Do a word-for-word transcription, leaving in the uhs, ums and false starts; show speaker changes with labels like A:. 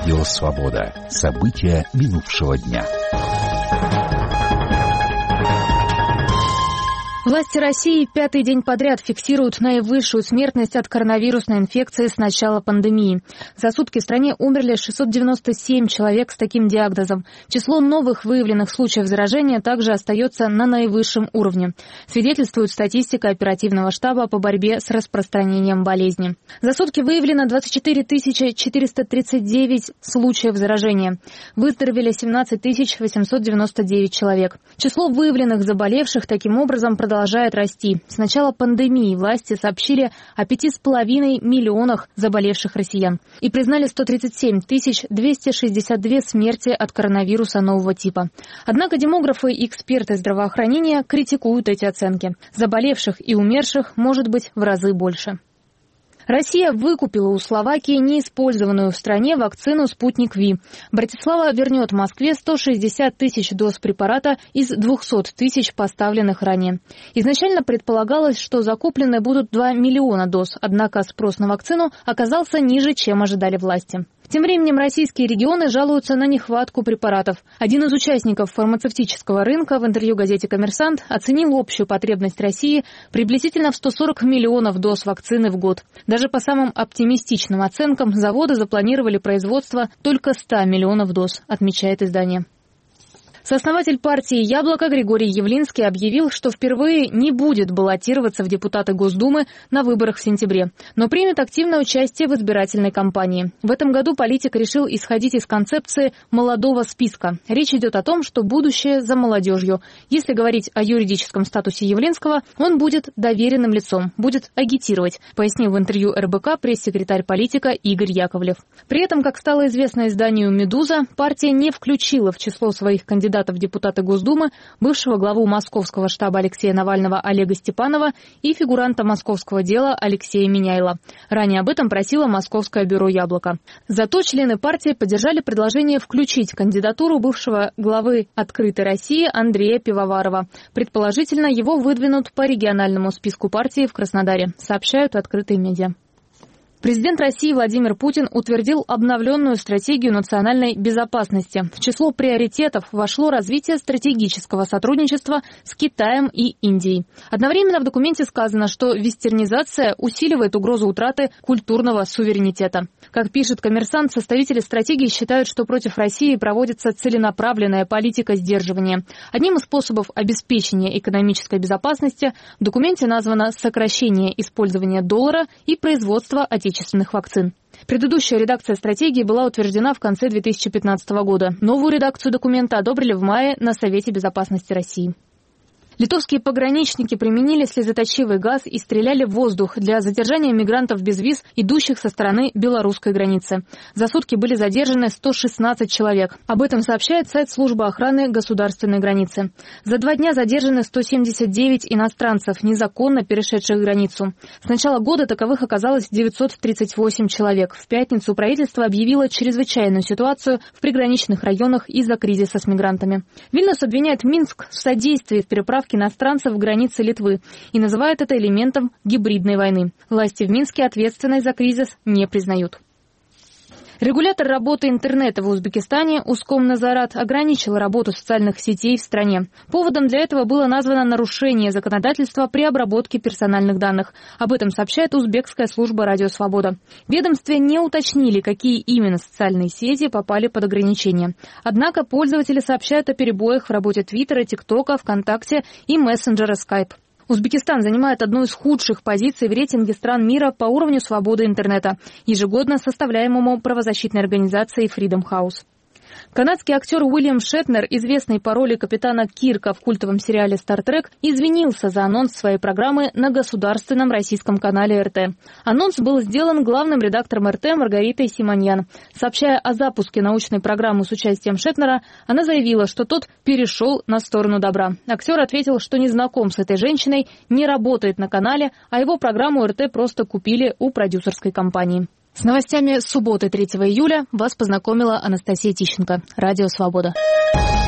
A: Радио «Свобода». События минувшего дня.
B: Власти России пятый день подряд фиксируют наивысшую смертность от коронавирусной инфекции с начала пандемии. За сутки в стране умерли шестьсот девяносто семь человек с таким диагнозом. Число новых выявленных случаев заражения также остается на наивысшем уровне, свидетельствует статистика оперативного штаба по борьбе с распространением болезни. За сутки выявлено двадцать четыре тысячи четыреста тридцать девять случаев заражения. Выздоровели семнадцать тысяч восемьсот девяносто девять человек. Число выявленных заболевших таким образом продолжает продолжает расти. С начала пандемии власти сообщили о пяти с половиной миллионах заболевших россиян и признали сто тридцать семь тысяч двести шестьдесят две смерти от коронавируса нового типа. Однако демографы и эксперты здравоохранения критикуют эти оценки. Заболевших и умерших может быть в разы больше. Россия выкупила у Словакии неиспользованную в стране вакцину «Спутник Ви». Братислава вернет Москве сто шестьдесят тысяч доз препарата из двухсот тысяч поставленных ранее. Изначально предполагалось, что закуплены будут два миллиона доз, однако спрос на вакцину оказался ниже, чем ожидали власти. Тем временем российские регионы жалуются на нехватку препаратов. Один из участников фармацевтического рынка в интервью газете «Коммерсант» оценил общую потребность России приблизительно в сто сорок миллионов доз вакцины в год. Даже по самым оптимистичным оценкам заводы запланировали производство только ста миллионов доз, отмечает издание. Сооснователь партии «Яблоко» Григорий Явлинский объявил, что впервые не будет баллотироваться в депутаты Госдумы на выборах в сентябре, но примет активное участие в избирательной кампании. В этом году политик решил исходить из концепции молодого списка. Речь идет о том, что будущее за молодежью. Если говорить о юридическом статусе Явлинского, он будет доверенным лицом, будет агитировать, пояснил в интервью эр бэ ка пресс-секретарь политика Игорь Яковлев. При этом, как стало известно изданию «Медуза», партия не включила в число своих кандидатов в депутаты Госдумы бывшего главу московского штаба Алексея Навального Олега Степанова и фигуранта московского дела Алексея Миняйла. Ранее об этом просило Московское бюро «Яблоко». Зато члены партии поддержали предложение включить кандидатуру бывшего главы «Открытой России» Андрея Пивоварова. Предположительно, его выдвинут по региональному списку партии в Краснодаре, сообщают открытые медиа. Президент России Владимир Путин утвердил обновленную стратегию национальной безопасности. В число приоритетов вошло развитие стратегического сотрудничества с Китаем и Индией. Одновременно в документе сказано, что вестернизация усиливает угрозу утраты культурного суверенитета. Как пишет «Коммерсант», составители стратегии считают, что против России проводится целенаправленная политика сдерживания. Одним из способов обеспечения экономической безопасности в документе названо сокращение использования доллара и производство отечественных отечественных вакцин. Предыдущая редакция стратегии была утверждена в конце две тысячи пятнадцатого года. Новую редакцию документа одобрили в мае на Совете безопасности России. Литовские пограничники применили слезоточивый газ и стреляли в воздух для задержания мигрантов без виз, идущих со стороны белорусской границы. За сутки были задержаны сто шестнадцать человек. Об этом сообщает сайт службы охраны государственной границы. За два дня задержаны сто семьдесят девять иностранцев, незаконно перешедших границу. С начала года таковых оказалось девятьсот тридцать восемь человек. В пятницу правительство объявило чрезвычайную ситуацию в приграничных районах из-за кризиса с мигрантами. Вильнюс обвиняет Минск в содействии в переправке иностранцев в границе Литвы и называет это элементом гибридной войны. Власти в Минске ответственность за кризис не признают. Регулятор работы интернета в Узбекистане Уском-Назарат ограничил работу социальных сетей в стране. Поводом для этого было названо нарушение законодательства при обработке персональных данных. Об этом сообщает узбекская служба «Радио Свобода». В ведомстве не уточнили, какие именно социальные сети попали под ограничения. Однако пользователи сообщают о перебоях в работе Твиттера, ТикТока, ВКонтакте и мессенджера Skype. Узбекистан занимает одну из худших позиций в рейтинге стран мира по уровню свободы интернета, ежегодно составляемому правозащитной организацией Freedom House. Канадский актер Уильям Шетнер, известный по роли капитана Кирка в культовом сериале «Стартрек», извинился за анонс своей программы на государственном российском канале эр тэ. Анонс был сделан главным редактором эр тэ Маргаритой Симоньян. Сообщая о запуске научной программы с участием Шетнера, она заявила, что тот перешел на сторону добра. Актер ответил, что не знаком с этой женщиной, не работает на канале, а его программу эр тэ просто купили у продюсерской компании. С новостями субботы третьего июля вас познакомила Анастасия Тищенко. Радио «Свобода».